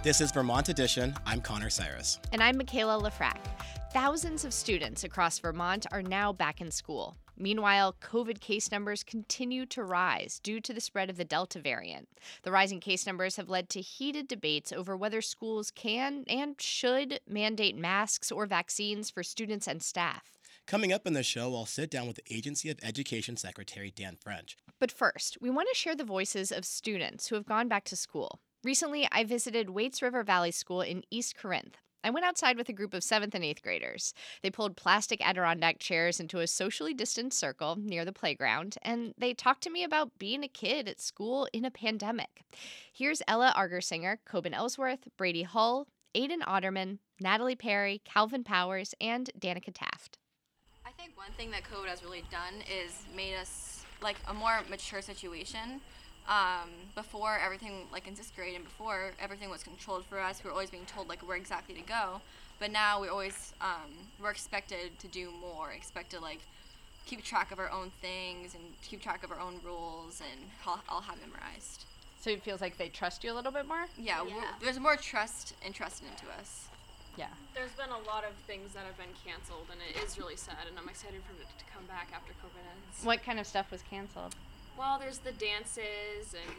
This is Vermont Edition. I'm Connor Cyrus. And I'm Michaela Lafrac. Thousands of students across Vermont are now back in school. Meanwhile, COVID case numbers continue to rise due to the spread of the Delta variant. The rising case numbers have led to heated debates over whether schools can and should mandate masks or vaccines for students and staff. Coming up in the show, I'll sit down with the Agency of Education Secretary Dan French. But first, we want to share the voices of students who have gone back to school. Recently, I visited Waits River Valley School in East Corinth. I went outside with a group of 7th and 8th graders. They pulled plastic Adirondack chairs into a socially distanced circle near the playground, and they talked to me about being a kid at school in a pandemic. Here's Ella Argersinger, Coben Ellsworth, Brady Hull, Aiden Otterman, Natalie Perry, Calvin Powers, and Danica Taft. I think one thing that COVID has really done is made us like a more mature situation. Before everything, like in 6th grade and before, everything was controlled for us. We were always being told like where exactly to go. But now we're always, we're expected to do more, expected to like keep track of our own things and keep track of our own rules and all have memorized. So it feels like they trust you a little bit more? Yeah. There's more trust entrusted into us. Yeah. There's been a lot of things that have been canceled, and it is really sad, and I'm excited for it to come back after COVID ends. What kind of stuff was canceled? Well, there's the dances, and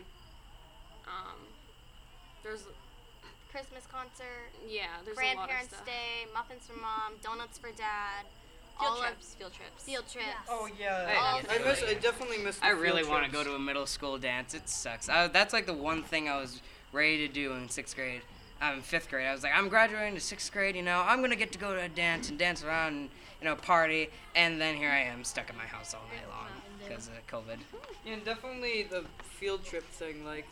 there's Christmas concert, there's a lot of Grandparents' stuff. Day, muffins for mom, donuts for dad, Field trips. field trips. Oh yeah, I I definitely missed. I really want to go to a middle school dance. It sucks. That's like the one thing I was ready to do in 6th grade. I'm in 5th grade. I was like, I'm graduating to 6th grade. I'm gonna get to go to a dance and dance around, party. And then here I am stuck in my house all night long because of COVID. Yeah, and definitely the field trip thing. Like,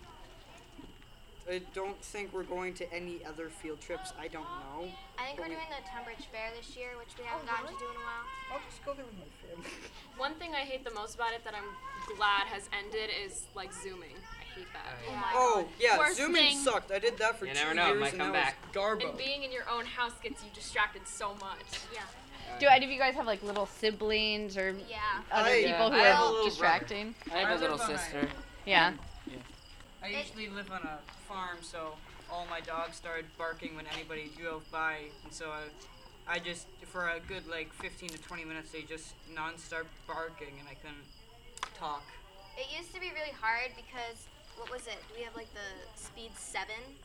I don't think we're going to any other field trips. I don't know. think we're doing the Tunbridge Fair this year, which we haven't gotten to do in a while. I'll just go there with my family. One thing I hate the most about it that I'm glad has ended is like Zooming. I hate that. Oh my Oh yeah, Worst Zooming thing. sucked. I did that for 2 You never years know, it might and come that back. was garbo. And being in your own house gets you distracted so much. Yeah. Do any of you guys have like little siblings or Yeah. other I- people who I have a are little distracting? I have I a little live on sister. Yeah. I usually live on a farm, so all my dogs started barking when anybody drove by, and so I just, for a good like 15 to 20 minutes, they just non-stop barking, and I couldn't talk. It used to be really hard because, what was it? We have like the speed 7,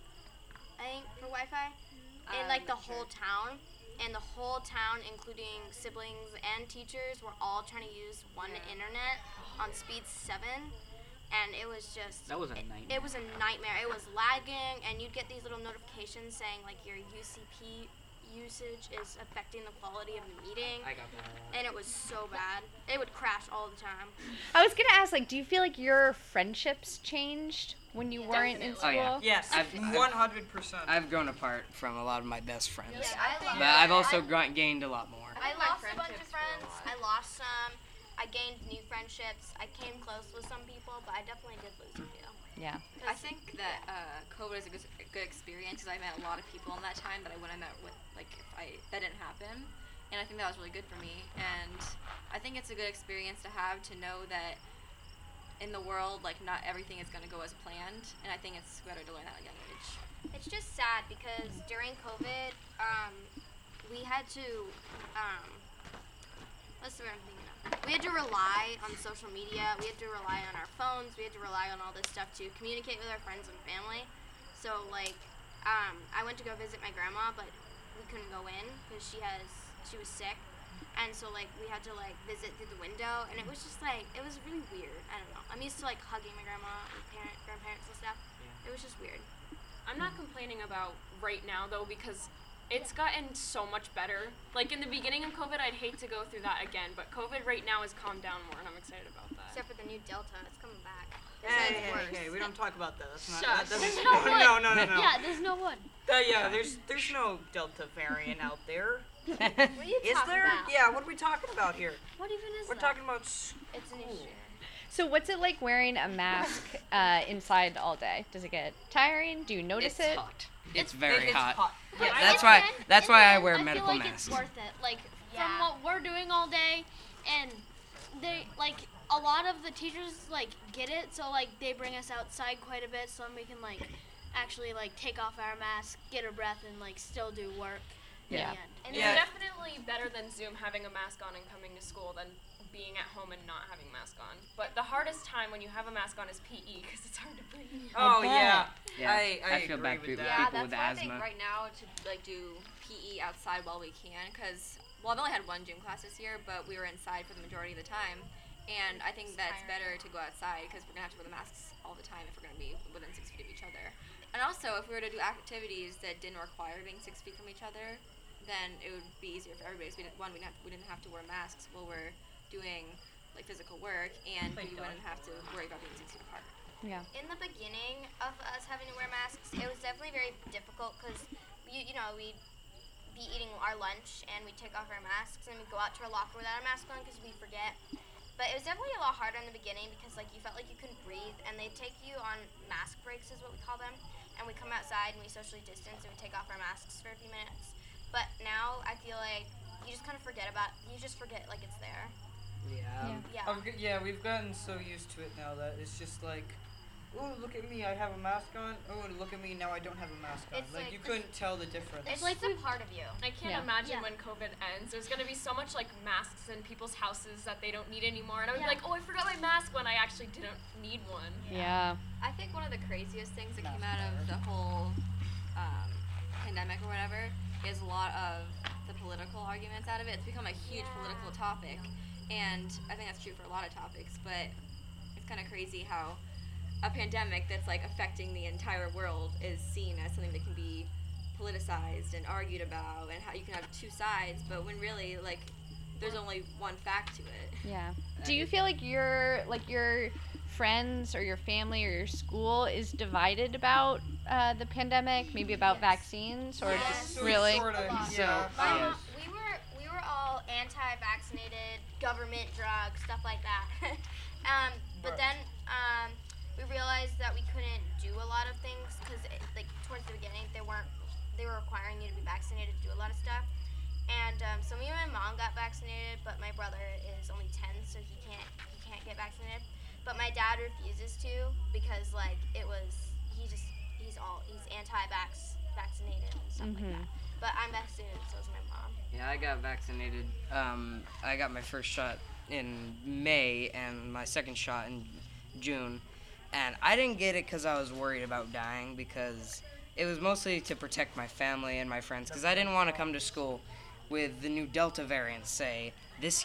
I think, for Wi-Fi. In like the whole town. And the whole town, including siblings and teachers, were all trying to use one internet on speed 7. And it was just... That was a nightmare. It was a nightmare. It was lagging, and you'd get these little notifications saying like your UCP usage is affecting the quality of the meeting. I got that. And it was so bad. It would crash all the time. I was gonna ask, like, do you feel like your friendships changed when you weren't in school? Definitely. Oh, yeah. Yes, I've- 100%. I've grown apart from a lot of my best friends. Yeah, I love But I've also gained a lot more. I lost a bunch of friends. I lost some. I gained new friendships. I came close with some people, but I definitely did lose a few. Yeah. I think that COVID is a good experience because I met a lot of people in that time that I wouldn't have met with, that didn't happen. And I think that was really good for me. And I think it's a good experience to have to know that in the world, like, not everything is going to go as planned. And I think it's better to learn that at a young age. It's just sad because during COVID, we had to, what's the word I'm thinking of? We had to rely on social media. We had to rely on our phones. We had to rely on all this stuff to communicate with our friends and family. So, like, I went to go visit my grandma, but we couldn't go in because she was sick. And so, like, we had to, like, visit through the window. And it was just, like, it was really weird. I don't know. I'm used to, like, hugging my grandma and grandparents and stuff. It was just weird. I'm not complaining about right now though because it's gotten so much better. Like in the beginning of COVID, I'd hate to go through that again, but COVID right now has calmed down more, and I'm excited about that. Except for the new Delta. It's coming back. Hey, we don't talk about that. That's not. Shush. That doesn't, There's no no. Yeah, there's no one. Yeah, there's no Delta variant out there. What are you Is talking there? about? Yeah. What are we talking about here? What even is We're that? talking about. It's an issue. So what's it like wearing a mask inside all day? Does it get tiring? Do you notice It's it? hot. It's very It's hot. Yeah, That's why I wear medical I feel like masks. it's worth it. Like Yeah. from what we're doing all day, and they like a lot of the teachers like get it, so like they bring us outside quite a bit, so we can like actually like take off our mask, get a breath, and like still do work. Yeah. And It's definitely better than Zoom having a mask on and coming to school than being at home and not having a mask on. But the hardest time when you have a mask on is PE because it's hard to breathe. Oh yeah. Yeah, I feel agree bad with for that. people with that's why I asthma. think right now to like do PE outside while we can, because I've only had one gym class this year, but we were inside for the majority of the time, and I think that's better to go outside because we're gonna have to wear the masks all the time if we're gonna be within 6 feet of each other. And also, if we were to do activities that didn't require being 6 feet from each other, then it would be easier for everybody. So we didn't have to wear masks while we're doing like physical work, and we wouldn't have to worry about being 6 feet apart. Yeah. In the beginning of us having to wear masks, it was definitely very difficult because, we'd be eating our lunch and we'd take off our masks and we'd go out to our locker without our mask on because we forget. But it was definitely a lot harder in the beginning because like you felt like you couldn't breathe, and they'd take you on mask breaks is what we call them, and we come outside and we socially distance and we take off our masks for a few minutes. But now I feel like you just kind of forget like it's there. Yeah, we've gotten so used to it now that it's just like, oh, look at me, I have a mask on. Oh, look at me, now I don't have a mask on. It's Like, like you couldn't tell the difference. It's like a part of you. I can't Yeah. imagine when COVID ends. There's going to be so much like masks in people's houses that they don't need anymore. And I would be like, oh, I forgot my mask when I actually didn't need one. Yeah. I think one of the craziest things that came out of the whole pandemic or whatever is a lot of the political arguments out of it. It's become a huge political topic, and I think that's true for a lot of topics, but it's kind of crazy how a pandemic that's like affecting the entire world is seen as something that can be politicized and argued about, and how you can have two sides, but when really like there's only one fact to it. Yeah. Do you feel like your friends or your family or your school is divided about the pandemic, maybe about vaccines, or just really? Sorta, So, yeah. We were all anti-vaccinated, government drugs, stuff like that. But then we realized that we couldn't do a lot of things because like towards the beginning they were requiring you to be vaccinated to do a lot of stuff. And so me and my mom got vaccinated, but my brother is only 10, so he can't get vaccinated. But my dad refuses to because like he's anti-vaccinated and stuff like that. But I'm vaccinated, so is my mom. Yeah, I got vaccinated. I got my first shot in May and my second shot in June. And I didn't get it because I was worried about dying, because it was mostly to protect my family and my friends, because I didn't want to come to school with the new Delta variant, say, this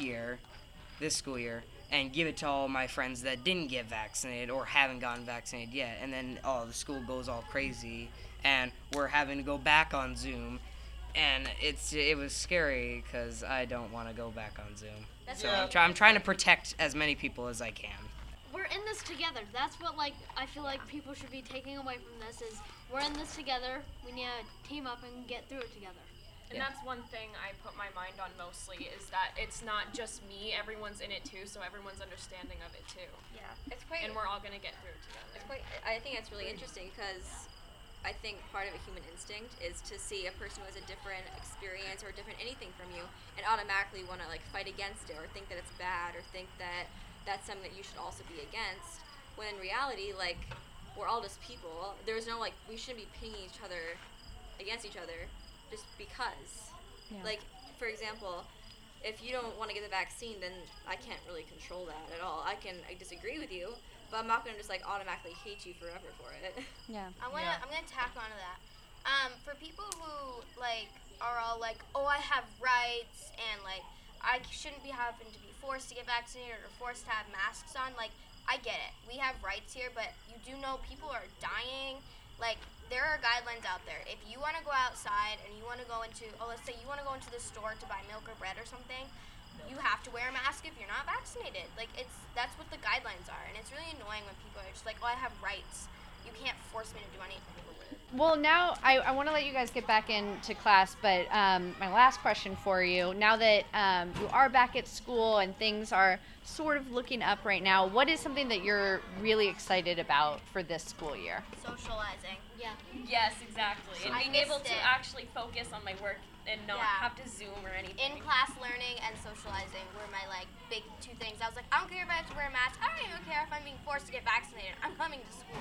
school year, and give it to all my friends that didn't get vaccinated or haven't gotten vaccinated yet. And then, the school goes all crazy, and we're having to go back on Zoom. And it was scary because I don't want to go back on Zoom. So I'm trying to protect as many people as I can. We're in this together. That's what I feel like people should be taking away from this is we're in this together. We need to team up and get through it together. And that's one thing I put my mind on mostly, is that it's not just me, everyone's in it too, so everyone's understanding of it too. Yeah, it's quite. And we're all going to get through it together. I think it's really interesting because I think part of a human instinct is to see a person who has a different experience or different anything from you and automatically want to like fight against it, or think that it's bad, or think that that's something that you should also be against. When in reality, like, we're all just people. There's no like, we shouldn't be pitting each other against each other just because. Yeah. Like, for example, if you don't want to get the vaccine, then I can't really control that at all. I disagree with you, but I'm not gonna just like automatically hate you forever for it. Yeah. I'm gonna tack onto that. For people who like are all like, oh, I have rights and like I shouldn't be having to be forced to get vaccinated or forced to have masks on. Like, I get it. We have rights here, but you do know people are dying. Like, there are guidelines out there. If you want to go outside and you want to go into, let's say you want to go into the store to buy milk or bread or something, you have to wear a mask if you're not vaccinated. Like, that's what the guidelines are, and it's really annoying when people are just like, oh, I have rights. You can't force me to do anything. Well, now I want to let you guys get back into class, but my last question for you, now that you are back at school and things are sort of looking up right now, what is something that you're really excited about for this school year? Socializing. Yeah. Yes, exactly. And I being able missed to it. actually focus on my work and not have to Zoom or anything. In-class learning and socializing were my like big two things. I was like, I don't care if I have to wear a mask. I don't even care if I'm being forced to get vaccinated. I'm coming to school.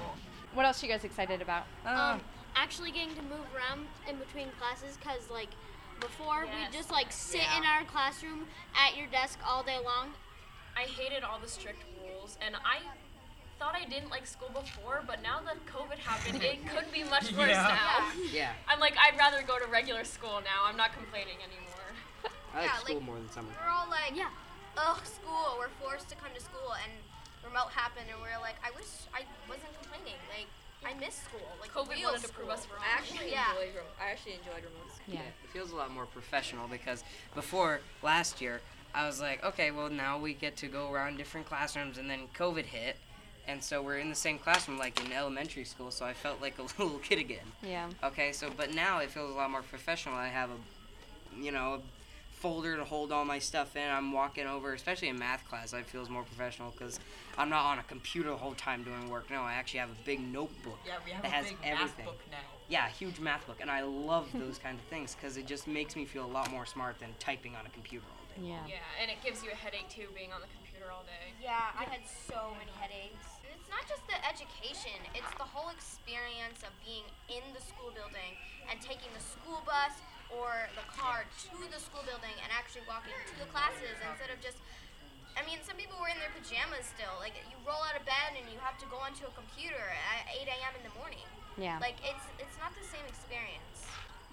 What else are you guys excited about? Actually getting to move around in between classes, because like before we just like sit in our classroom at your desk all day long. I hated all the strict rules, and I thought I didn't like school before, but now that COVID happened, it could be much worse now. Yeah. I'm like, I'd rather go to regular school now. I'm not complaining anymore. I like school more than summer. We're all like, ugh, school. We're forced to come to school, and remote happened, and we're like, I wish I wasn't complaining. Like, I miss school. Like, COVID real wanted to prove school. us wrong. I actually enjoyed remote school. Yeah. It feels a lot more professional because before last year, I was like, okay, well now we get to go around different classrooms, and then COVID hit, and so we're in the same classroom like in elementary school, so I felt like a little kid again. Yeah. Okay, so but now it feels a lot more professional. I have a folder to hold all my stuff in. I'm walking over, especially in math class, it feels more professional because I'm not on a computer the whole time doing work. No, I actually have a big notebook that has everything. book now. Yeah, a huge math book, and I love those kind of things because it just makes me feel a lot more smart than typing on a computer all day. Yeah. Yeah, and it gives you a headache too, being on the computer all day. Yeah, I had so many headaches. It's not just the education, it's the whole experience of being in the school building and taking the school bus or the car to the school building and actually walking to the classes instead of just, I mean, some people were in their pajamas still. Like, you roll out of bed and you have to go onto a computer at 8 a.m. in the morning. Yeah. Like, it's not the same experience.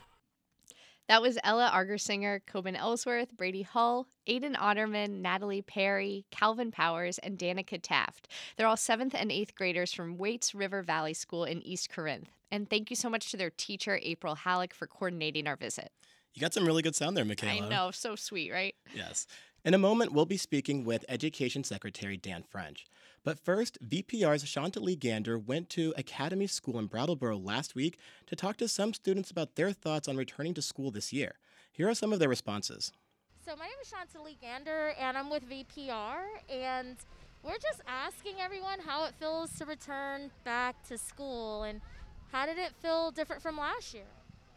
That was Ella Argersinger, Coben Ellsworth, Brady Hull, Aiden Otterman, Natalie Perry, Calvin Powers, and Danica Taft. They're all 7th and 8th graders from Waits River Valley School in East Corinth. And thank you so much to their teacher, April Halleck, for coordinating our visit. You got some really good sound there, Michaela. I know, so sweet, right? Yes. In a moment, we'll be speaking with Education Secretary Dan French. But first, VPR's Chantalee Gander went to Academy School in Brattleboro last week to talk to some students about their thoughts on returning to school this year. Here are some of their responses. So my name is Chantalee Gander, and I'm with VPR, and we're just asking everyone how it feels to return back to school, and how did it feel different from last year?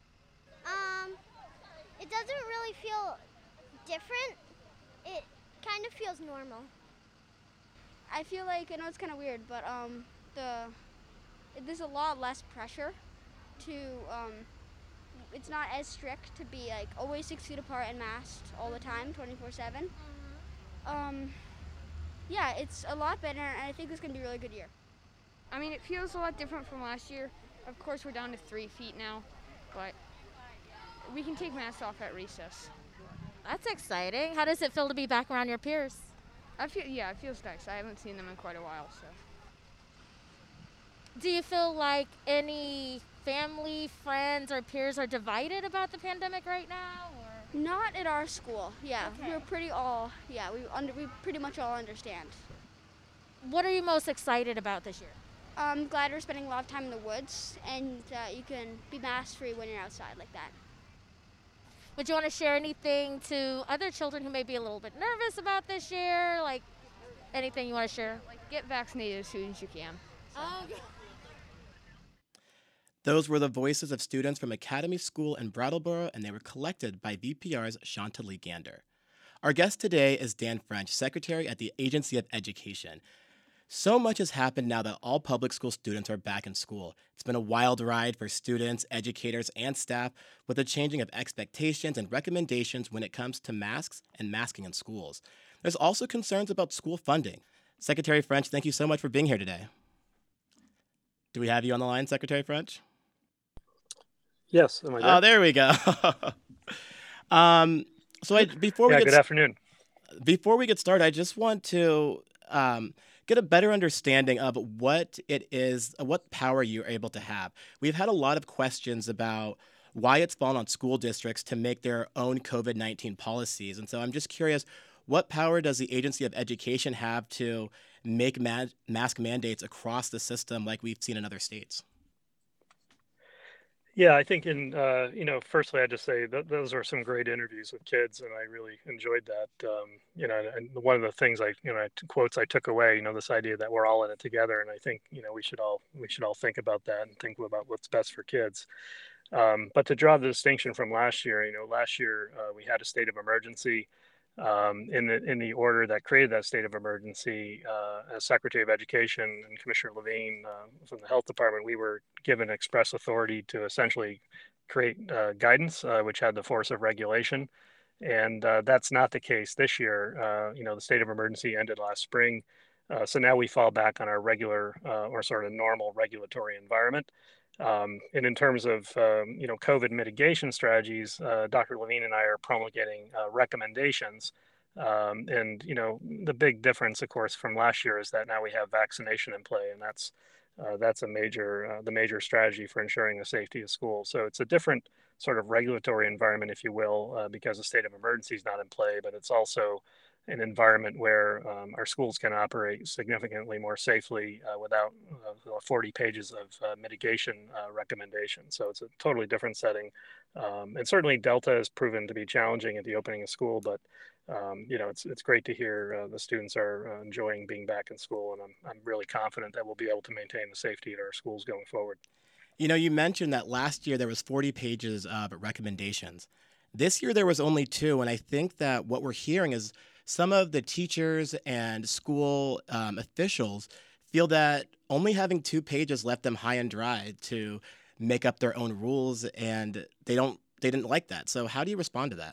It doesn't really feel different. It kind of feels normal. I feel like, I know it's kind of weird, but there's a lot less pressure to, it's not as strict to be like always 6 feet apart and masked all the time, 24/7. Yeah, it's a lot better, and I think it's going to be a really good year. I mean, it feels a lot different from last year. Of course, we're down to 3 feet now, but we can take masks off at recess. That's exciting. How does it feel to be back around your peers? It feels nice. I haven't seen them in quite a while, so. Do you feel like any family, friends, or peers are divided about the pandemic right now? Or? Not at our school, yeah. Okay. We're pretty we pretty much all understand. What are you most excited about this year? I'm glad we're spending a lot of time in the woods, and you can be mask-free when you're outside like that. Would you want to share anything to other children who may be a little bit nervous about this year? Like, anything you want to share? Like, get vaccinated as soon as you can. Oh, Those were the voices of students from Academy School in Brattleboro, and they were collected by VPR's Chantalee Gander. Our guest today is Dan French, Secretary at the Agency of Education. So much has happened now that all public school students are back in school. It's been a wild ride for students, educators, and staff with the changing of expectations and recommendations when it comes to masks and masking in schools. There's also concerns about school funding. Secretary French, thank you so much for being here today. Do we have you on the line, Secretary French? Yes, am I there? Oh, there we go. Good afternoon. Before we get started, I just want to get a better understanding of what it is, what power you're able to have. We've had a lot of questions about why it's fallen on school districts to make their own COVID-19 policies. And so I'm just curious, what power does the Agency of Education have to make mask mandates across the system like we've seen in other states? Yeah, I think firstly, I'd just say that those are some great interviews with kids, and I really enjoyed that. And one of the things quotes I took away, this idea that we're all in it together, and I think, we should all think about that and think about what's best for kids. But to draw the distinction from last year, we had a state of emergency. in the order that created that state of emergency, as Secretary of Education and Commissioner Levine from the Health Department, we were given express authority to essentially create guidance, which had the force of regulation. And that's not the case this year. The state of emergency ended last spring. So now we fall back on our regular or sort of normal regulatory environment. And in terms of COVID mitigation strategies, Dr. Levine and I are promulgating recommendations. And the big difference, of course, from last year is that now we have vaccination in play, and that's the major strategy for ensuring the safety of schools. So it's a different sort of regulatory environment, if you will, because the state of emergency is not in play, but it's also an environment where our schools can operate significantly more safely without 40 pages of mitigation recommendations. So it's a totally different setting. And certainly Delta has proven to be challenging at the opening of school, but it's great to hear the students are enjoying being back in school, and I'm really confident that we'll be able to maintain the safety at our schools going forward. You mentioned that last year there was 40 pages of recommendations. This year there was only 2, and I think that what we're hearing is some of the teachers and school officials feel that only having 2 pages left them high and dry to make up their own rules, and they didn't like that. So how do you respond to that?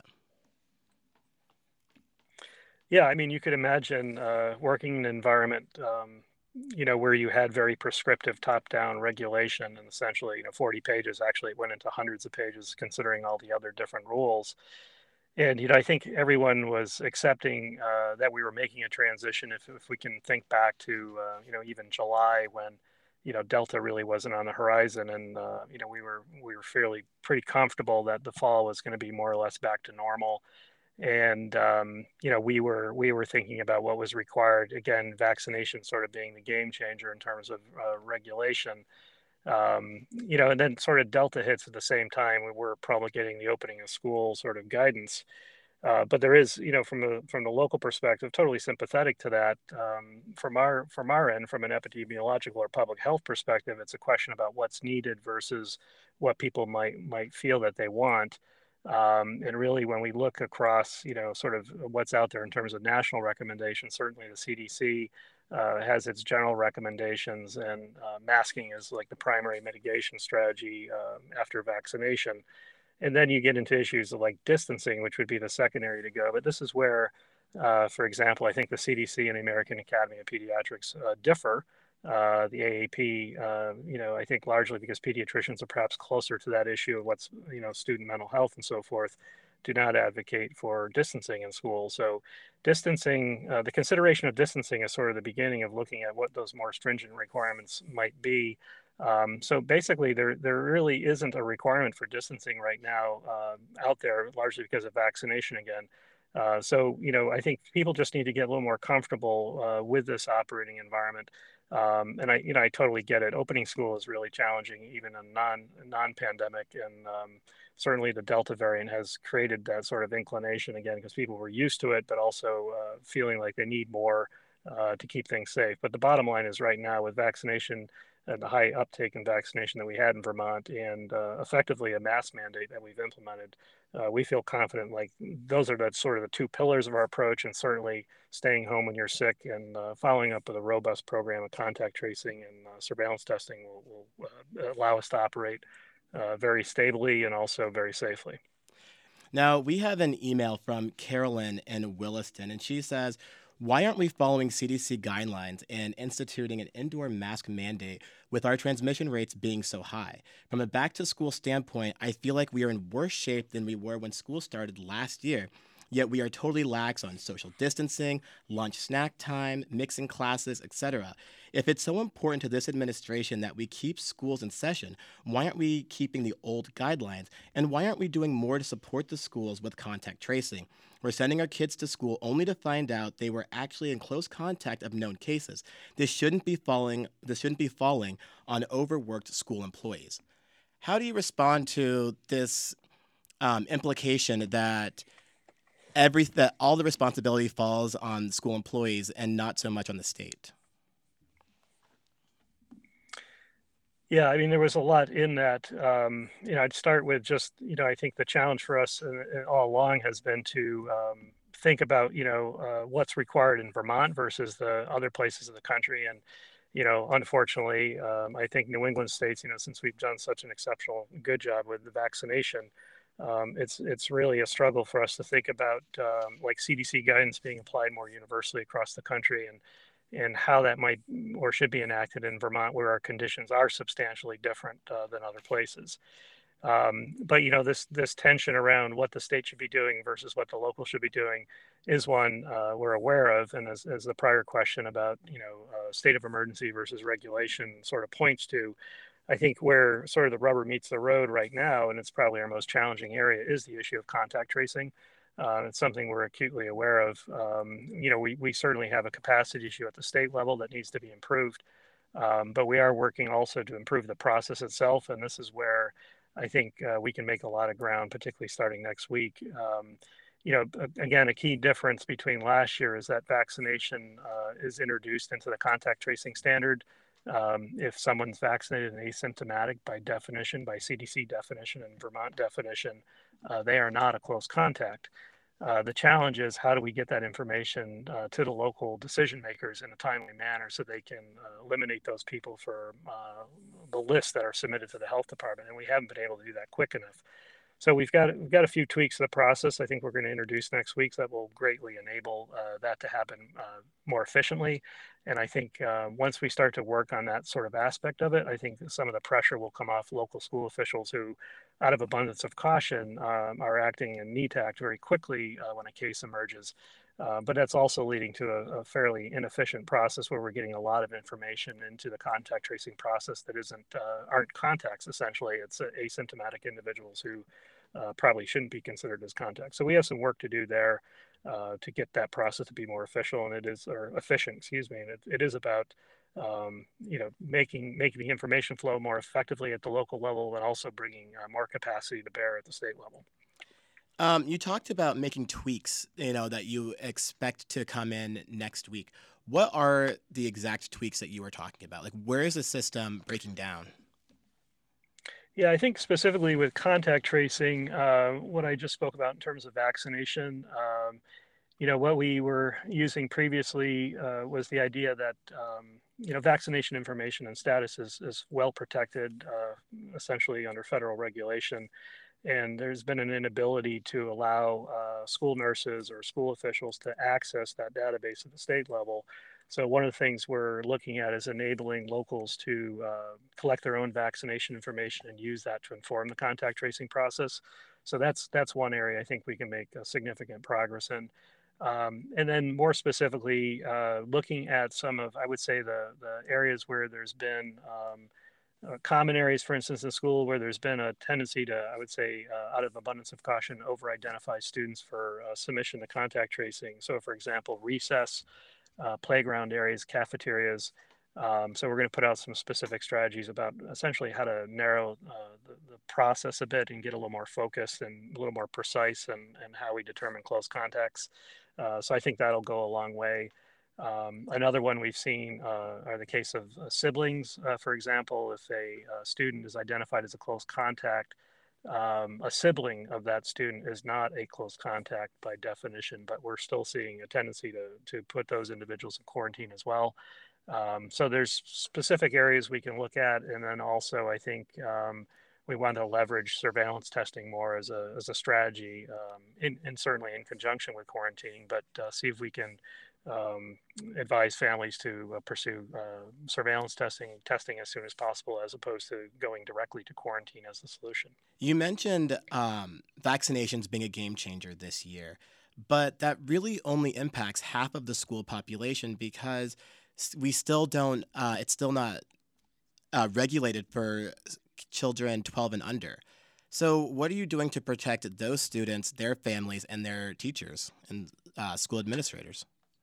Yeah, I mean, you could imagine working in an environment, where you had very prescriptive top-down regulation, and essentially, 40 pages actually went into hundreds of pages considering all the other different rules. And, I think everyone was accepting that we were making a transition. If we can think back to, even July when, Delta really wasn't on the horizon, and, we were pretty comfortable that the fall was going to be more or less back to normal. And, we were thinking about what was required, again, vaccination sort of being the game changer in terms of regulation. And then sort of Delta hits at the same time. We were promulgating the opening of school sort of guidance. But there is, from the local perspective, totally sympathetic to that. From our end, from an epidemiological or public health perspective, it's a question about what's needed versus what people might feel that they want. And really, when we look across, sort of what's out there in terms of national recommendations, certainly the CDC has its general recommendations, and masking is like the primary mitigation strategy after vaccination. And then you get into issues of like distancing, which would be the second area to go. But this is where, for example, I think the CDC and the American Academy of Pediatrics differ. The AAP, I think largely because pediatricians are perhaps closer to that issue of what's, student mental health and so forth, do not advocate for distancing in school. So distancing, the consideration of distancing is sort of the beginning of looking at what those more stringent requirements might be. So basically, there really isn't a requirement for distancing right now out there, largely because of vaccination again. So, I think people just need to get a little more comfortable with this operating environment. And I totally get it. Opening school is really challenging, even in non-pandemic, and certainly the Delta variant has created that sort of inclination again, because people were used to it, but also feeling like they need more to keep things safe. But the bottom line is right now with vaccination and the high uptake in vaccination that we had in Vermont, and effectively a mask mandate that we've implemented, we feel confident like those are the sort of the 2 pillars of our approach, and certainly staying home when you're sick and following up with a robust program of contact tracing and surveillance testing will allow us to operate very stably and also very safely. Now, we have an email from Carolyn in Williston, and she says, why aren't we following CDC guidelines and instituting an indoor mask mandate with our transmission rates being so high? From a back-to-school standpoint, I feel like we are in worse shape than we were when school started last year, yet we are totally lax on social distancing, lunch snack time, mixing classes, etc. If it's so important to this administration that we keep schools in session, why aren't we keeping the old guidelines? And why aren't we doing more to support the schools with contact tracing? We're sending our kids to school only to find out they were actually in close contact of known cases. This shouldn't be falling on overworked school employees. How do you respond to this implication that all the responsibility falls on school employees and not so much on the state? Yeah, I mean, there was a lot in that. I'd start with just, I think the challenge for us all along has been to think about, what's required in Vermont versus the other places of the country. And, unfortunately, I think New England states, since we've done such an exceptional good job with the vaccination, it's really a struggle for us to think about like CDC guidance being applied more universally across the country, and how that might or should be enacted in Vermont, where our conditions are substantially different than other places. But this tension around what the state should be doing versus what the local should be doing is one we're aware of, and as the prior question about state of emergency versus regulation sort of points to, I think where sort of the rubber meets the road right now, and it's probably our most challenging area, is the issue of contact tracing. It's something we're acutely aware of. We certainly have a capacity issue at the state level that needs to be improved, but we are working also to improve the process itself, and this is where I think we can make a lot of ground, particularly starting next week. Again, a key difference between last year is that vaccination is introduced into the contact tracing standard. If someone's vaccinated and asymptomatic, by definition, by CDC definition and Vermont definition, they are not a close contact. The challenge is, how do we get that information to the local decision makers in a timely manner so they can eliminate those people for the lists that are submitted to the health department, and we haven't been able to do that quick enough. So we've got a few tweaks to the process I think we're going to introduce next week that will greatly enable that to happen more efficiently. And I think once we start to work on that sort of aspect of it, I think some of the pressure will come off local school officials who, out of abundance of caution, are acting and need to act very quickly when a case emerges. But that's also leading to a fairly inefficient process where we're getting a lot of information into the contact tracing process that aren't contacts. Essentially, it's asymptomatic individuals who probably shouldn't be considered as contacts. So we have some work to do there to get that process to be more efficient. And it is about making the information flow more effectively at the local level, and also bringing more capacity to bear at the state level. You talked about making tweaks, that you expect to come in next week. What are the exact tweaks that you were talking about? Like, where is the system breaking down? Yeah, I think specifically with contact tracing, what I just spoke about in terms of vaccination, what we were using previously was the idea that, vaccination information and status is well protected, essentially under federal regulation. And there's been an inability to allow school nurses or school officials to access that database at the state level. So one of the things we're looking at is enabling locals to collect their own vaccination information and use that to inform the contact tracing process. So that's one area I think we can make significant progress in. And then more specifically, looking at some of, I would say, the areas where there's been common areas, for instance, in school where there's been a tendency to, I would say, out of abundance of caution, over-identify students for submission to contact tracing. So, for example, recess, playground areas, cafeterias. So we're going to put out some specific strategies about essentially how to narrow the process a bit and get a little more focused and a little more precise in how we determine close contacts. So I think that'll go a long way. Another one we've seen are the case of siblings. For example, if a student is identified as a close contact, a sibling of that student is not a close contact by definition, but we're still seeing a tendency to put those individuals in quarantine as well. So there's specific areas we can look at, and then also I think we want to leverage surveillance testing more as a strategy, and certainly in conjunction with quarantining, but see if we can advise families to pursue surveillance testing as soon as possible, as opposed to going directly to quarantine as the solution. You mentioned vaccinations being a game changer this year, but that really only impacts half of the school population because we still don't, it's still not regulated for children 12 and under. So what are you doing to protect those students, their families, and their teachers and school administrators?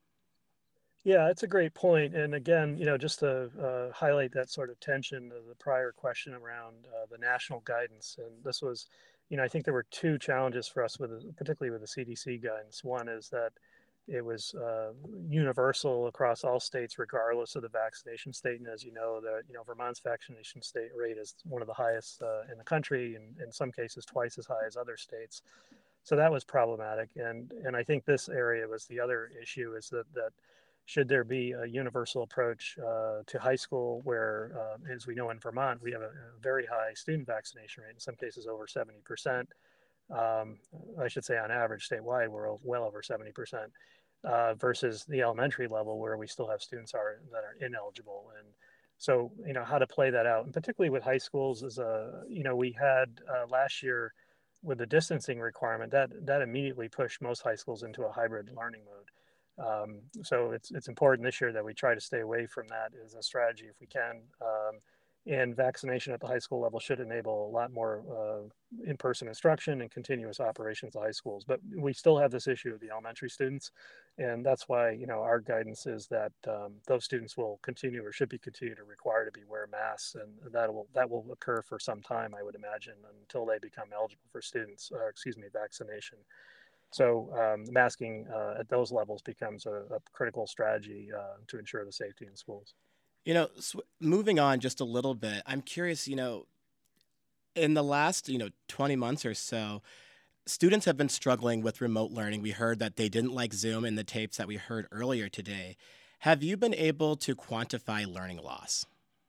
Yeah, it's a great point. And again, just to highlight that sort of tension of the prior question around the national guidance. And this was, I think there were two challenges for us, particularly with the CDC guidance. One is that it was universal across all states, regardless of the vaccination state. And as you know, Vermont's vaccination rate is one of the highest in the country, and in some cases twice as high as other states. So that was problematic. And I think this area was the other issue, is that should there be a universal approach to high school where, as we know in Vermont, we have a very high student vaccination rate, in some cases over 70%. I should say on average statewide, we're well over 70%, versus the elementary level where we still have students that are ineligible. And so, how to play that out, and particularly with high schools is, we had last year with the distancing requirement that immediately pushed most high schools into a hybrid learning mode. So it's important this year that we try to stay away from that as a strategy if we can. And vaccination at the high school level should enable a lot more in-person instruction and continuous operations at high schools. But we still have this issue of the elementary students, and that's why our guidance is that those students will continue or should be continued to require to be wear masks, and that will occur for some time, I would imagine, until they become eligible for vaccination. So masking at those levels becomes a critical strategy to ensure the safety in schools. Moving on just a little bit, I'm curious, in the last, 20 months or so, students have been struggling with remote learning. We heard that they didn't like Zoom in the tapes that we heard earlier today. Have you been able to quantify learning loss?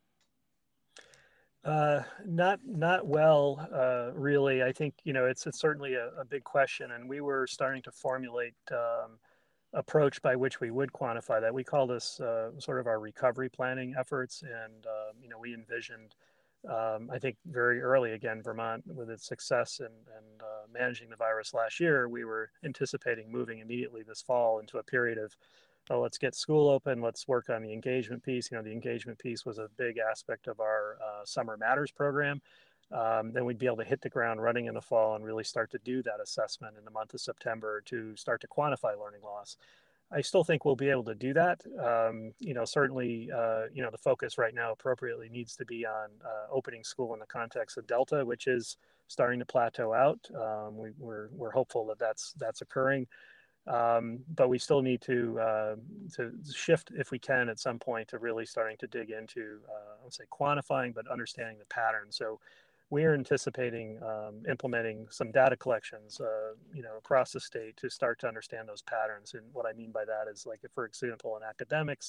Not well, really. I think, it's certainly a big question, and we were starting to formulate approach by which we would quantify that. We call this sort of our recovery planning efforts, and we envisioned, I think very early, again, Vermont with its success and managing the virus last year, we were anticipating moving immediately this fall into a period of, let's get school open, let's work on the engagement piece. The engagement piece was a big aspect of our Summer Matters program. Then we'd be able to hit the ground running in the fall and really start to do that assessment in the month of September to start to quantify learning loss. I still think we'll be able to do that. Certainly, the focus right now appropriately needs to be on opening school in the context of Delta, which is starting to plateau out. We're hopeful that that's occurring. But we still need to shift, if we can, at some point, to really starting to dig into, I would say, quantifying, but understanding the pattern. So we are anticipating implementing some data collections, across the state to start to understand those patterns. And what I mean by that is, like, for example, in academics,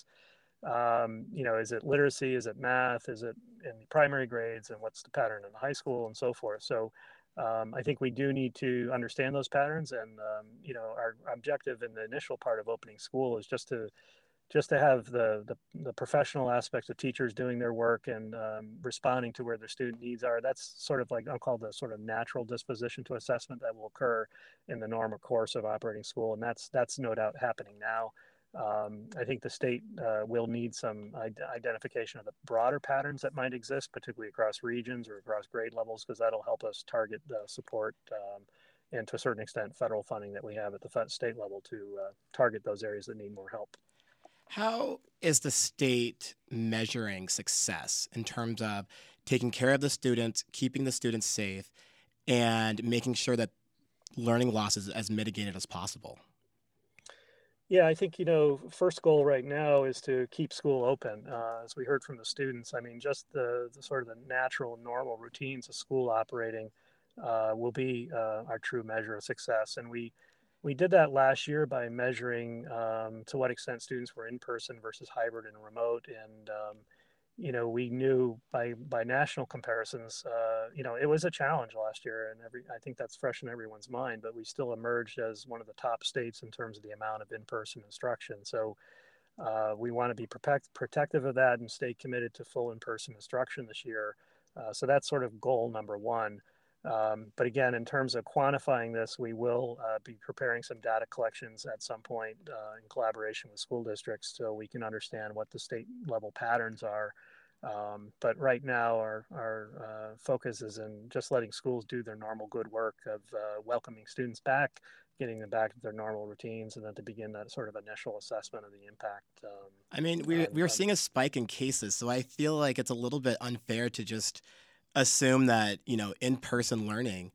is it literacy, is it math, is it in the primary grades, and what's the pattern in the high school, and so forth. So I think we do need to understand those patterns, and our objective in the initial part of opening school is just to have the professional aspects of teachers doing their work and responding to where their student needs are. That's sort of like, I'll call the sort of natural disposition to assessment that will occur in the normal course of operating school, and that's no doubt happening now. I think the state will need some identification of the broader patterns that might exist, particularly across regions or across grade levels, because that'll help us target the support and, to a certain extent, federal funding that we have at the state level to target those areas that need more help. How is the state measuring success in terms of taking care of the students, keeping the students safe, and making sure that learning loss is as mitigated as possible? Yeah, I think, first goal right now is to keep school open. As we heard from the students, I mean, just the sort of the natural, normal routines of school operating will be our true measure of success. And we did that last year by measuring to what extent students were in person versus hybrid and remote. And, we knew by national comparisons, it was a challenge last year, and I think that's fresh in everyone's mind, but we still emerged as one of the top states in terms of the amount of in-person instruction. So we want to be protective of that and stay committed to full in-person instruction this year. So that's sort of goal number one. But again, in terms of quantifying this, we will be preparing some data collections at some point in collaboration with school districts so we can understand what the state level patterns are. But right now, our focus is in just letting schools do their normal good work of welcoming students back, getting them back to their normal routines, and then to begin that sort of initial assessment of the impact. I mean, we're seeing a spike in cases, so I feel like it's a little bit unfair to just assume that, in-person learning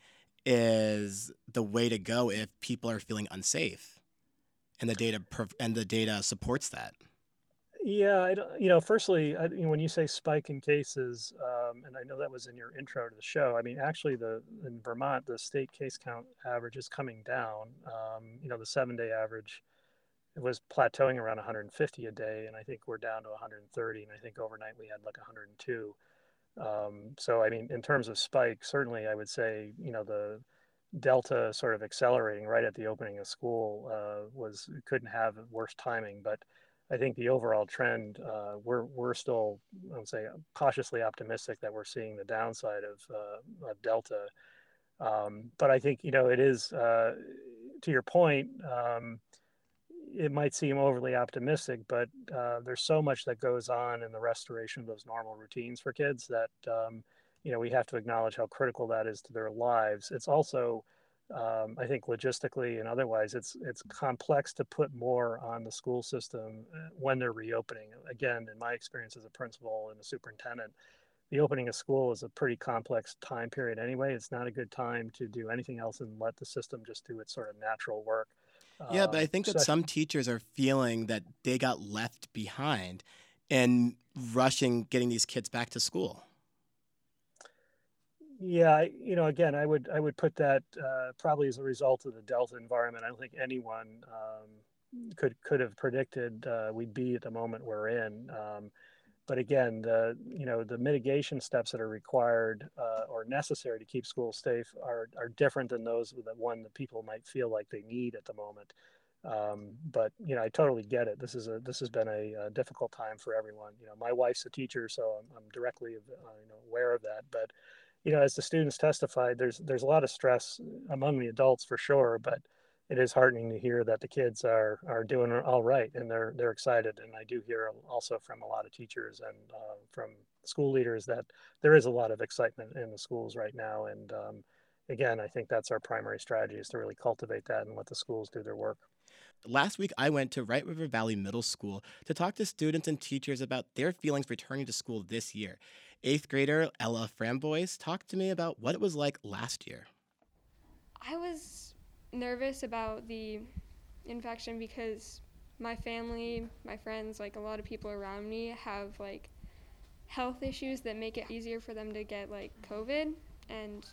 is the way to go if people are feeling unsafe, and the data supports that. Yeah, firstly, when you say spike in cases, and I know that was in your intro to the show, I mean, actually, in Vermont, the state case count average is coming down. The 7-day average, it was plateauing around 150 a day, and I think we're down to 130, and I think overnight we had like 102. So, I mean, in terms of spike, certainly I would say, the Delta sort of accelerating right at the opening of school couldn't have worse timing. But I think the overall trend, we're still, I would say, cautiously optimistic that we're seeing the downside of Delta. But I think, it is, to your point, it might seem overly optimistic, but there's so much that goes on in the restoration of those normal routines for kids that we have to acknowledge how critical that is to their lives. It's also, I think, logistically and otherwise, it's complex to put more on the school system when they're reopening. Again, in my experience as a principal and a superintendent, the opening of school is a pretty complex time period anyway. It's not a good time to do anything else and let the system just do its sort of natural work. Yeah, but I think that some teachers are feeling that they got left behind in rushing getting these kids back to school. Yeah, again, I would put that probably as a result of the Delta environment. I don't think anyone could have predicted we'd be at the moment we're in. But again, the mitigation steps that are required or necessary to keep schools safe are different than those that people might feel like they need at the moment. But I totally get it. This has been a difficult time for everyone. My wife's a teacher, so I'm directly aware of that. But as the students testified, there's a lot of stress among the adults for sure, but it is heartening to hear that the kids are doing all right and they're excited. And I do hear also from a lot of teachers and from school leaders that there is a lot of excitement in the schools right now. And again, I think that's our primary strategy, is to really cultivate that and let the schools do their work. Last week, I went to Wright River Valley Middle School to talk to students and teachers about their feelings returning to school this year. 8th grader Ella Framboise talked to me about what it was like last year. I was nervous about the infection because my family, my friends, like a lot of people around me have like health issues that make it easier for them to get like COVID, and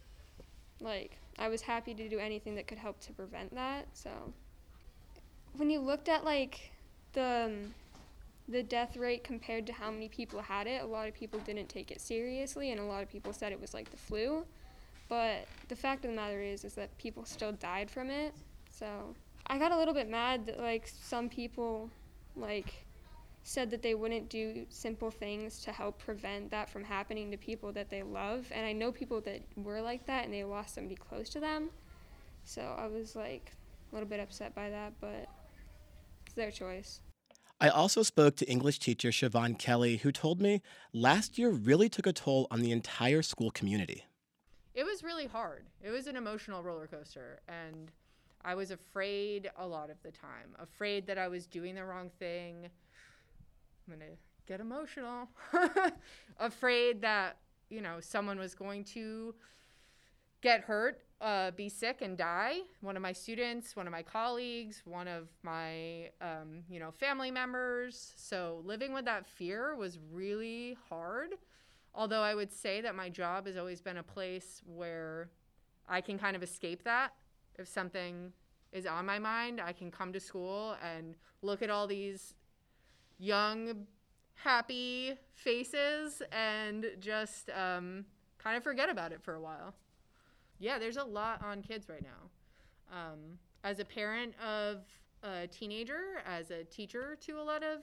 like I was happy to do anything that could help to prevent that. So when you looked at like the death rate compared to how many people had it, a lot of people didn't take it seriously, and a lot of people said it was like the flu. But the fact of the matter is that people still died from it. So I got a little bit mad that like some people like said that they wouldn't do simple things to help prevent that from happening to people that they love. And I know people that were like that and they lost somebody close to them. So I was like a little bit upset by that, but it's their choice. I also spoke to English teacher Siobhan Kelly, who told me last year really took a toll on the entire school community. It was really hard. It was an emotional roller coaster, and I was afraid a lot of the time, afraid that I was doing the wrong thing. I'm going to get emotional. Afraid that, someone was going to get hurt, be sick and die. One of my students, one of my colleagues, one of my, family members. So living with that fear was really hard. Although I would say that my job has always been a place where I can kind of escape that. If something is on my mind, I can come to school and look at all these young, happy faces and just kind of forget about it for a while. Yeah, there's a lot on kids right now. As a parent of a teenager, as a teacher to a lot of,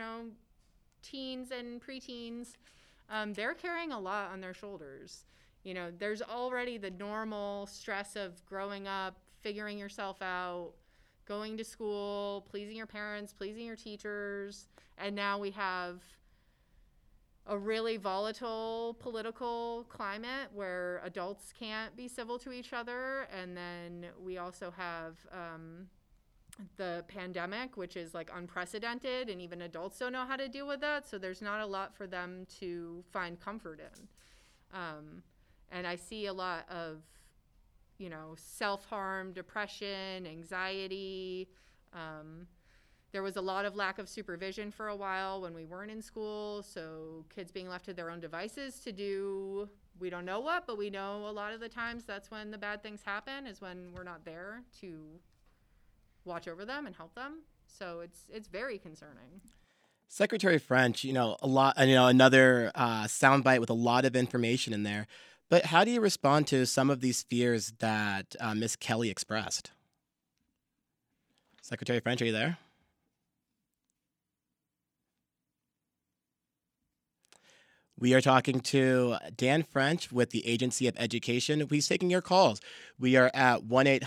teens and preteens, they're carrying a lot on their shoulders. There's already the normal stress of growing up, figuring yourself out, going to school, pleasing your parents, pleasing your teachers, and now we have a really volatile political climate where adults can't be civil to each other, and then we also have the pandemic, which is like unprecedented, and even adults don't know how to deal with that, so there's not a lot for them to find comfort in. And I see a lot of, self-harm, depression, anxiety, There was a lot of lack of supervision for a while when we weren't in school, so kids being left to their own devices to do we don't know what, but we know a lot of the times that's when the bad things happen, is when we're not there to watch over them and help them. So it's very concerning. Secretary French, another soundbite with a lot of information in there. But how do you respond to some of these fears that Ms. Kelly expressed? Secretary French, are you there? We are talking to Dan French with the Agency of Education. He's taking your calls. We are at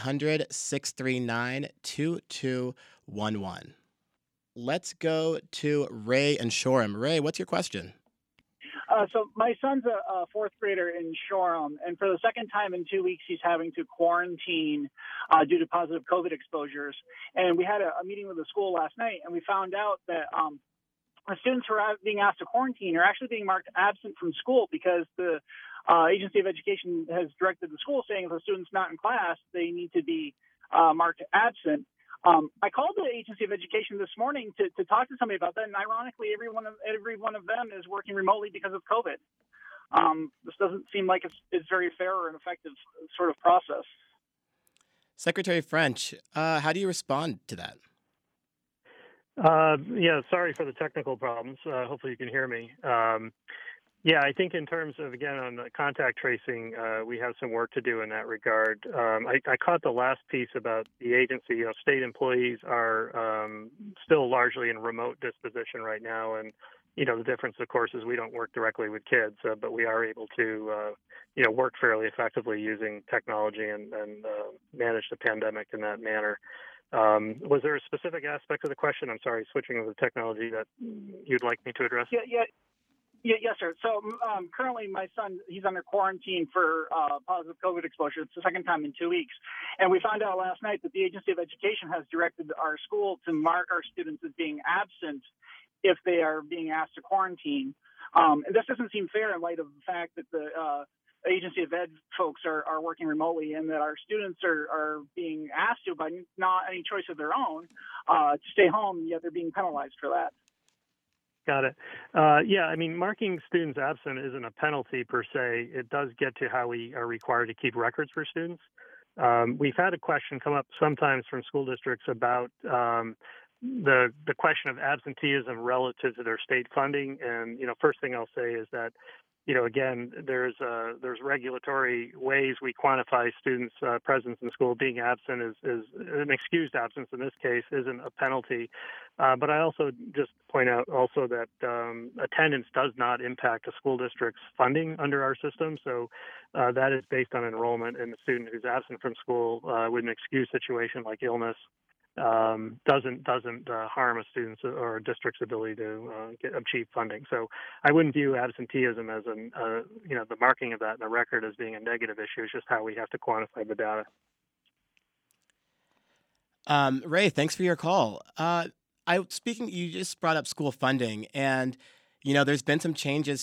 1-800-639-2211. Let's go to Ray and Shoreham. Ray, what's your question? So my son's a fourth grader in Shoreham, and for the second time in 2 weeks, he's having to quarantine due to positive COVID exposures. And we had a meeting with the school last night, and we found out that the students who are being asked to quarantine are actually being marked absent from school because the Agency of Education has directed the school saying if a student's not in class, they need to be marked absent. I called the Agency of Education this morning to talk to somebody about that, and ironically, every one of them is working remotely because of COVID. This doesn't seem like it's very fair or an effective sort of process. Secretary French, how do you respond to that? Sorry for the technical problems. Hopefully you can hear me. I think in terms of, again, on the contact tracing, we have some work to do in that regard. I caught the last piece about the agency. State employees are still largely in remote disposition right now. And, the difference, of course, is we don't work directly with kids, but we are able to, work fairly effectively using technology and manage the pandemic in that manner. Was there a specific aspect of the question? I'm sorry, switching to the technology that you'd like me to address? Yes, sir. So currently my son, he's under quarantine for positive COVID exposure. It's the second time in 2 weeks. And we found out last night that the Agency of Education has directed our school to mark our students as being absent if they are being asked to quarantine. And this doesn't seem fair in light of the fact that the Agency of Ed folks are working remotely and that our students are being asked to, by not any choice of their own, to stay home, yet they're being penalized for that. Got it. Marking students absent isn't a penalty per se. It does get to how we are required to keep records for students. We've had a question come up sometimes from school districts about the question of absenteeism relative to their state funding. And, first thing I'll say is that, again, there's regulatory ways we quantify students' presence in school. Being absent is an excused absence in this case, isn't a penalty. But I also just point out also that attendance does not impact a school district's funding under our system. So that is based on enrollment, and the student who's absent from school with an excused situation like illness doesn't harm a student's or a district's ability to achieve funding. So I wouldn't view absenteeism as the marking of that in the record as being a negative issue. It's just how we have to quantify the data. Ray, thanks for your call. You just brought up school funding, and there's been some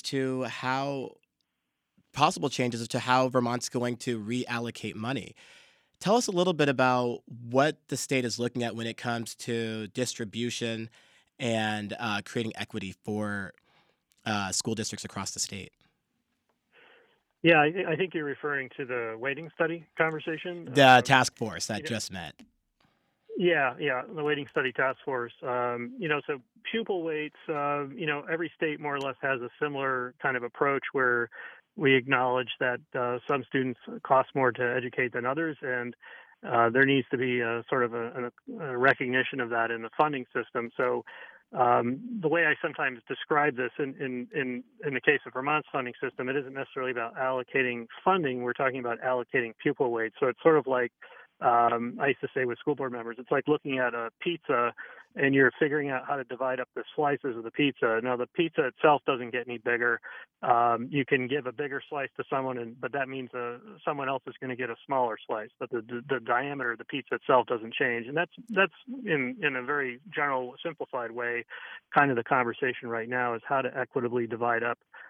possible changes to how Vermont's going to reallocate money. Tell us a little bit about what the state is looking at when it comes to distribution and creating equity for school districts across the state. Yeah, I think you're referring to the weighting study conversation. The task force that just met. Yeah, the weighting study task force. So pupil weights, every state more or less has a similar kind of approach where we acknowledge that some students cost more to educate than others, and there needs to be a sort of a recognition of that in the funding system. So the way I sometimes describe this in the case of Vermont's funding system, it isn't necessarily about allocating funding. We're talking about allocating pupil weight. So it's sort of like I used to say with school board members, it's like looking at a pizza and you're figuring out how to divide up the slices of the pizza. Now, the pizza itself doesn't get any bigger. You can give a bigger slice to someone, but that means someone else is going to get a smaller slice. But the diameter of the pizza itself doesn't change. And that's in a very general, simplified way, kind of the conversation right now is how to equitably divide up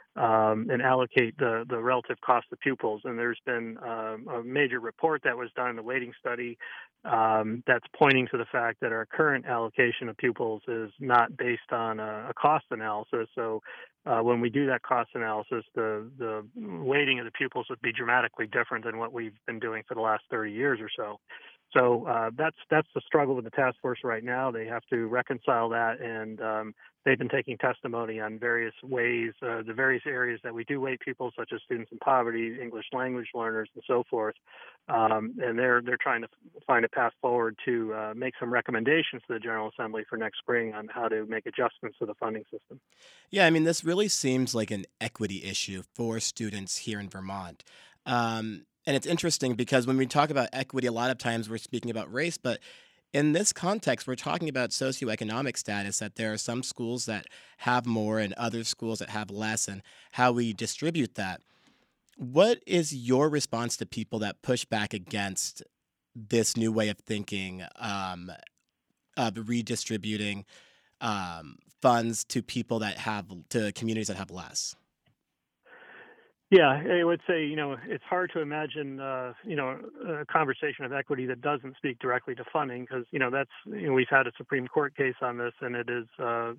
and allocate the relative cost of pupils. And there's been a major report that was done in the weighting study that's pointing to the fact that our current allocation of pupils is not based on a cost analysis. So when we do that cost analysis, the weighting of the pupils would be dramatically different than what we've been doing for the last 30 years or so. So that's the struggle with the task force right now. They have to reconcile that, and they've been taking testimony on various ways, the various areas that we do weight pupils, such as students in poverty, English language learners, and so forth. And they're trying to find a path forward to make some recommendations to the General Assembly for next spring on how to make adjustments to the funding system. Yeah, I mean, this really seems like an equity issue for students here in Vermont. And it's interesting because when we talk about equity, a lot of times we're speaking about race, but in this context, we're talking about socioeconomic status, that there are some schools that have more and other schools that have less, and how we distribute that. What is your response to people that push back against this new way of thinking, of redistributing funds to people that have, to communities that have less? Yeah, I would say, it's hard to imagine, a conversation of equity that doesn't speak directly to funding, because, we've had a Supreme Court case on this, and it is,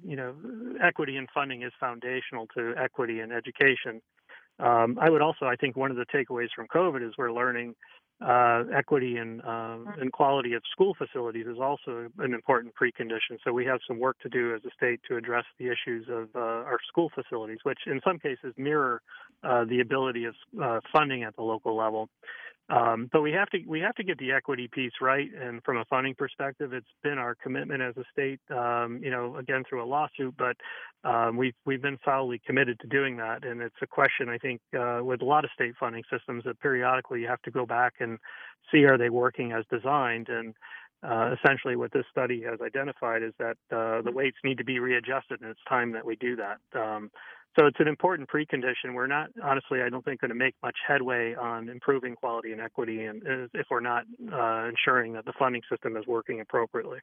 equity in funding is foundational to equity in education. I would also, I think one of the takeaways from COVID is we're learning equity and quality of school facilities is also an important precondition. So we have some work to do as a state to address the issues of our school facilities, which in some cases mirror the ability of funding at the local level. But we have to get the equity piece right, and from a funding perspective, it's been our commitment as a state, again through a lawsuit, but we've been solidly committed to doing that. And it's a question, I think, with a lot of state funding systems, that periodically you have to go back and see, are they working as designed? And essentially what this study has identified is that the weights need to be readjusted, and it's time that we do that. So it's an important precondition. We're not, honestly, I don't think, going to make much headway on improving quality and equity, and if we're not ensuring that the funding system is working appropriately.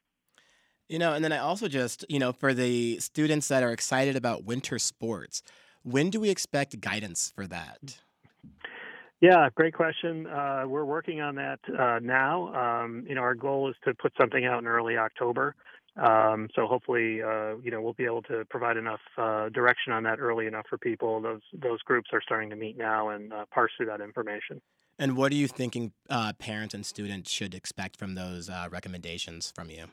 And then I also just, for the students that are excited about winter sports, when do we expect guidance for that? Yeah, great question. We're working on that now. Our goal is to put something out in early October. So hopefully, we'll be able to provide enough direction on that early enough for people. Those groups are starting to meet now and parse through that information. And what are you thinking parents and students should expect from those recommendations from you?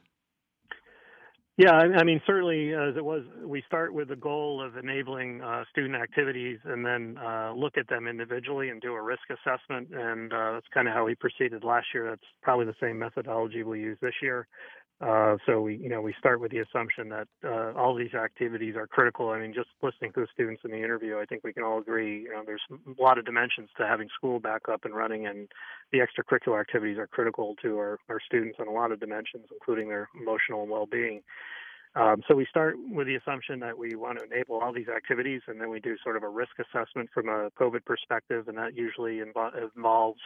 Yeah, I mean, certainly, as it was, we start with the goal of enabling student activities, and then look at them individually and do a risk assessment. And that's kind of how we proceeded last year. That's probably the same methodology we'll use this year. So we start with the assumption that all these activities are critical. I mean, just listening to the students in the interview, I think we can all agree, there's a lot of dimensions to having school back up and running, and the extracurricular activities are critical to our students on a lot of dimensions, including their emotional and well-being. So we start with the assumption that we want to enable all these activities, and then we do sort of a risk assessment from a COVID perspective, and that usually involves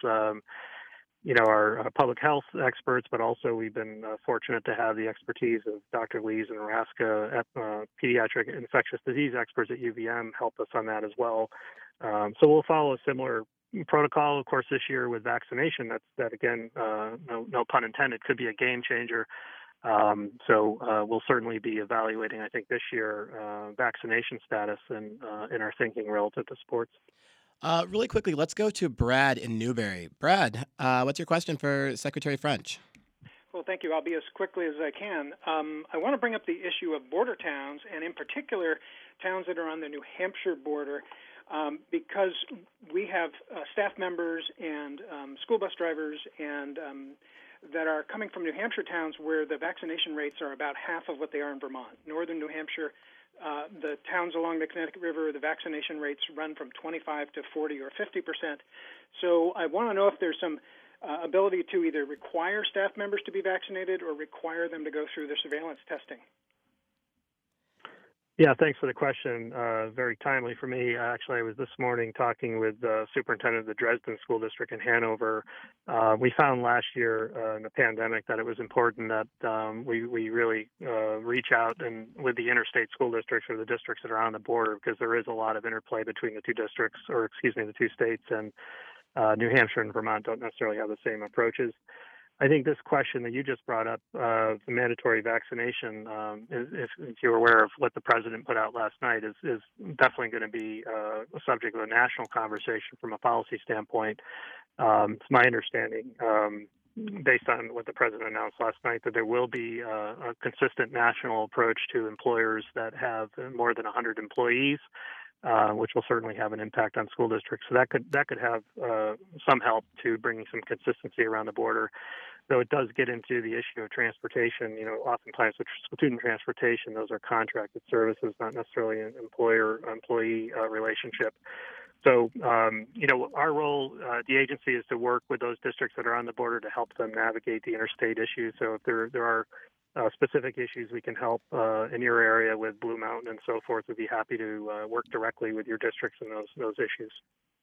our public health experts, but also we've been fortunate to have the expertise of Dr. Lees and Raska, pediatric infectious disease experts at UVM, help us on that as well. So we'll follow a similar protocol, of course, this year with vaccination. That again, no pun intended, could be a game changer. So we'll certainly be evaluating, I think, this year vaccination status and in our thinking relative to sports. Really quickly, let's go to Brad in Newberry. Brad, what's your question for Secretary French? Well, thank you. I'll be as quickly as I can. I want to bring up the issue of border towns, and in particular, towns that are on the New Hampshire border, because we have staff members and school bus drivers and that are coming from New Hampshire towns where the vaccination rates are about half of what they are in Vermont. Northern New Hampshire, the towns along the Connecticut River, the vaccination rates run from 25 to 40 or 50%. So I want to know if there's some ability to either require staff members to be vaccinated or require them to go through the surveillance testing. Yeah, thanks for the question. Very timely for me. Actually, I was this morning talking with the superintendent of the Dresden School District in Hanover. We found last year in the pandemic that it was important that we really reach out and with the interstate school districts or the districts that are on the border, because there is a lot of interplay between the two districts, or excuse me, the two states, and New Hampshire and Vermont don't necessarily have the same approaches. I think this question that you just brought up, the mandatory vaccination, if you're aware of what the president put out last night, is definitely going to be a subject of a national conversation from a policy standpoint. It's my understanding, based on what the president announced last night, that there will be a consistent national approach to employers that have more than 100 employees. Which will certainly have an impact on school districts. So that could have some help to bringing some consistency around the border. Though it does get into the issue of transportation. Oftentimes with student transportation, those are contracted services, not necessarily an employer-employee relationship. So, our role, the agency, is to work with those districts that are on the border to help them navigate the interstate issues. So if there are specific issues we can help in your area with Blue Mountain and so forth, we'd be happy to work directly with your districts in those issues.